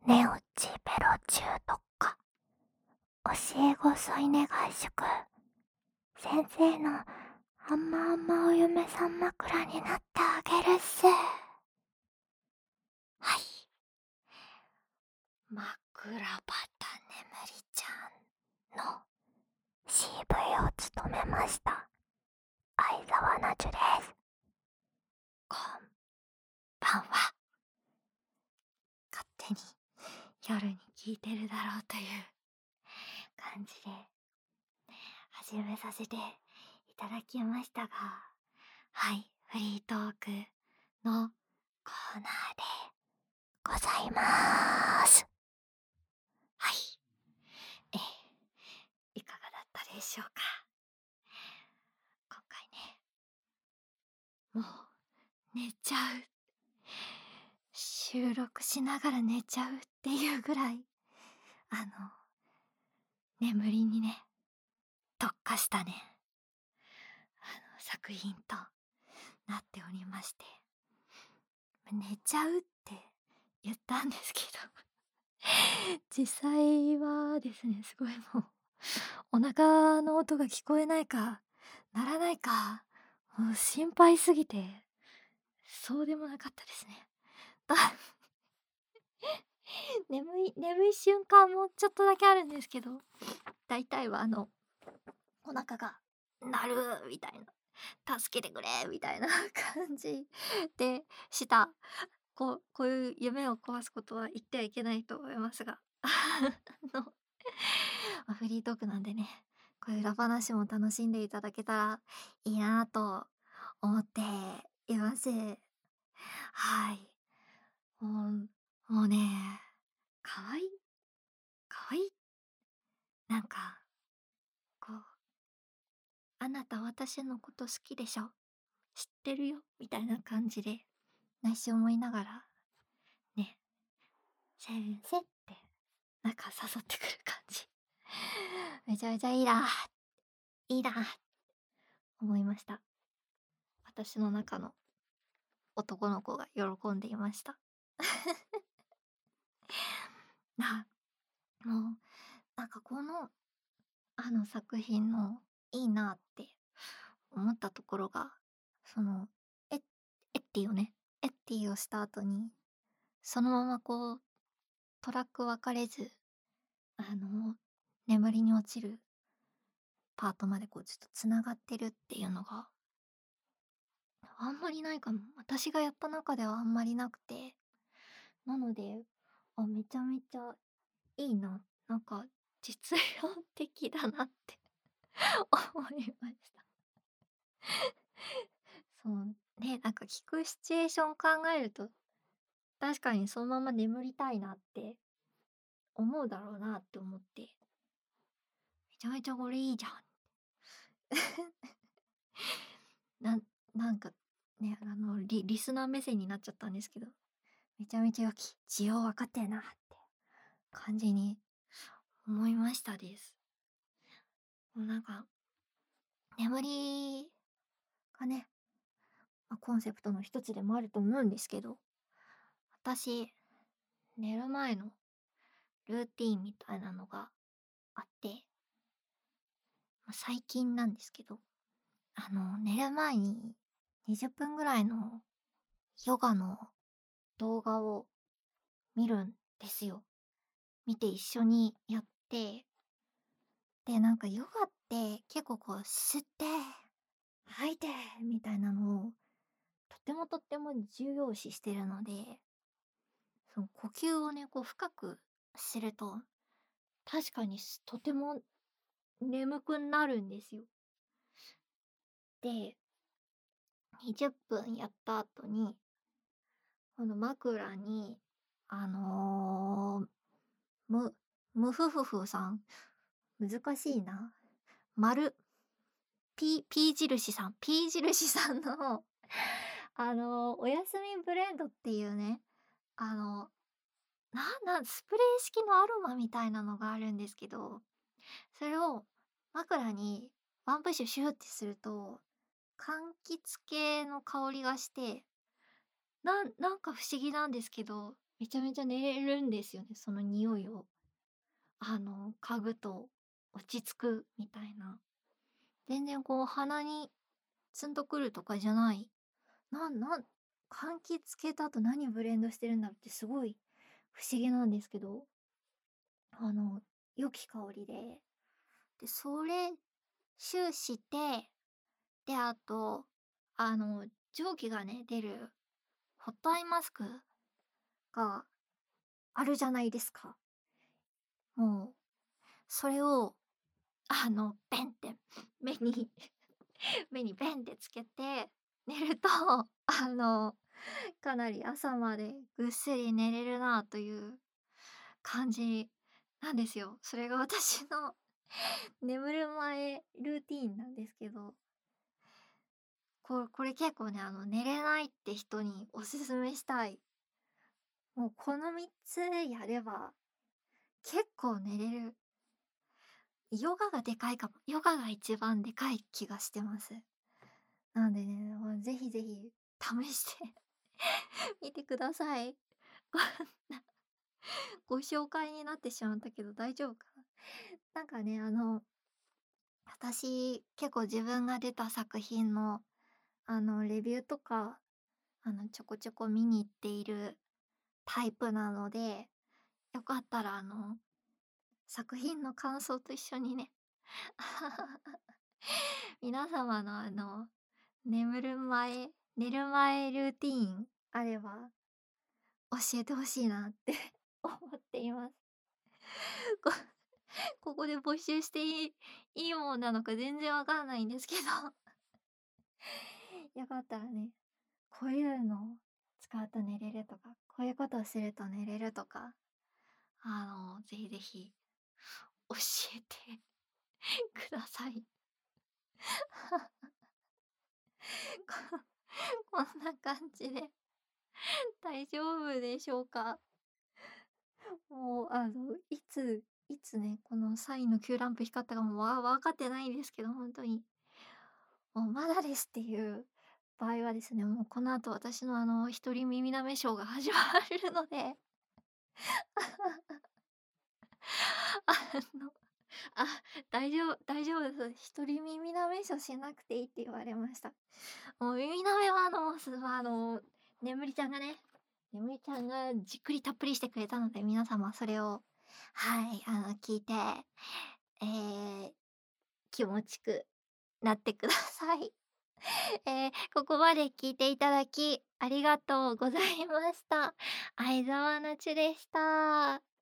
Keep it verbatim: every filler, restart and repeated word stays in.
寝落ちベロ中とか、教え子添い寝合宿、先生のあんまあんまお嫁さん枕になってあげるっす。はい。枕パタ眠りちゃんの シーブイ を務めました相沢なじゅです。こんばんは。勝手に夜に聞いてるだろうという感じで始めさせていただきましたが、はい、フリートークのコーナーでございまーす。はい。えー、いかがだったでしょうか。今回ね、もう寝ちゃう。収録しながら寝ちゃうっていうぐらい、あの、眠りにね、特化したね、あの、作品となっておりまして、寝ちゃうって言ったんですけど、実際はですね、すごいもう、お腹の音が聞こえないか、鳴らないか、もう心配すぎて、そうでもなかったですね。だ眠い、眠い瞬間もちょっとだけあるんですけど、大体はあの、お腹が鳴るみたいな、助けてくれみたいな感じでした。こう、こういう夢を壊すことは言ってはいけないと思いますが、あの、ま、フリートークなんでね、こういう裏話も楽しんでいただけたらいいなと思っています。はい。もうもうね、可愛い可愛いなんか、こう、あなた私のこと好きでしょ、知ってるよみたいな感じで内心思いながら、ね、先生ってなんか誘ってくる感じ。めちゃめちゃいいな、いいな思いました。私の中の男の子が喜んでいました。な、もう、なんかこの、あの作品のいいなって思ったところが、その、エエッティをね、エッティをした後に、そのままこう、トラック分かれず、あの、眠りに落ちるパートまでこうずっと繋がってるっていうのがあんまりないかも。私がやった中ではあんまりなくて。なので、あ、めちゃめちゃいいな、なんか実用的だなって思いました。そう、ね、なんか聞くシチュエーション考えると、確かにそのまま眠りたいなって思うだろうなって思って。めちゃめちゃこれいいじゃん。なんなんかね、あの、リリスナー目線になっちゃったんですけど、めちゃめちゃ良き、需要分かってるなって感じに思いましたです。もうなんか、眠りがね、ま、コンセプトの一つでもあると思うんですけど、私、寝る前のルーティーンみたいなのがあって、ま、最近なんですけど、あの、寝る前ににじゅっぷんぐらいのヨガの動画を見るんですよ。見て一緒にやって、で、なんかヨガって結構こう吸って吐いてみたいなのをとてもとっても重要視してるので、その呼吸をね、こう深くすると、確かにすとても眠くなるんですよ。で、にじゅっぷんやった後に、この枕に、あの、むムフフフさん、難しいな。丸、ピピー印さん、ピー印さんのあの、おやすみブレンドっていうね、あの、なんなんスプレー式のアロマみたいなのがあるんですけど、それを枕にワンプッシュシューってすると、柑橘系の香りがして、なんなんか不思議なんですけど、 めちゃめちゃ寝れるんですよね、その匂いを、あの、嗅ぐと落ち着くみたいな。全然こう鼻にツンとくるとかじゃない、なんなん柑橘系とあと何ブレンドしてるんだってすごい不思議なんですけど、あの、良き香りで、で、それ臭して、で、あと、あの、蒸気がね、出るホットアイマスクがあるじゃないですか。もう、それを、あの、ベンって目に目にベンってつけて寝ると、あの、かなり朝までぐっすり寝れるなという感じなんですよ。それが私の眠る前ルーティーンなんですけど、ここれ結構ね、あの、寝れないって人におすすめしたい。もうこのみっつやれば結構寝れる。ヨガがでかいかも。ヨガが一番でかい気がしてます。なんでね、もうぜひぜひ試してみてください。こんなご紹介になってしまったけど大丈夫かな。なんかね、あの、私、結構自分が出た作品の、あの、レビューとか、あの、ちょこちょこ見に行っているタイプなので、よかったら、あの、作品の感想と一緒にね、皆様の、あの、眠る前寝る前ルーティーンあれば教えてほしいなって思っています。こここで募集していいいいもんなのか全然わかんないんですけど、よかったらね、こういうのを使うと寝れるとか、こういうことをすると寝れるとか、あの、ぜひぜひ教えてください。ここんな感じで大丈夫でしょうか？もう、あの、いついつね、このサインのQランプ光ったかもわ分かってないんですけど、ほんとに。もうまだですっていう場合はですね、もうこの後私の、あの、一人耳舐めショーが始まるのであの、あ、大丈夫大丈夫です。一人耳舐めショーしなくていいって言われました。もう耳舐めは、あの、すあの、眠りちゃんがね、眠りちゃんがじっくりたっぷりしてくれたので、皆様それを、はい、あの、聞いて、ええ、気持ちくなってください。ええ、ここまで聞いていただきありがとうございました。相沢なちでした。